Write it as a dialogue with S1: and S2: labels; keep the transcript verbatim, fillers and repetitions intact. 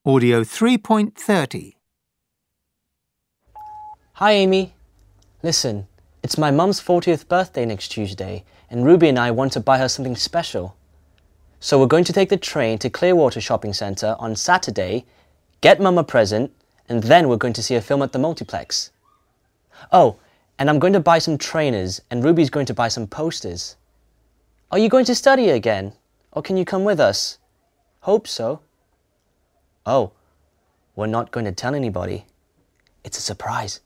S1: Audio three point thirty.
S2: Hi, Amy. Listen, it's my mum's fortieth birthday next Tuesday, and Ruby and I want to buy her something special. So we're going to take the train to Clearwater Shopping Centre on Saturday, get Mum a present, and then we're going to see a film at the multiplex. Oh, and I'm going to buy some trainers, and Ruby's going to buy some posters. Are you going to study again? Or can you come with us? Hope so. Oh, we're not going to tell anybody. It's a surprise.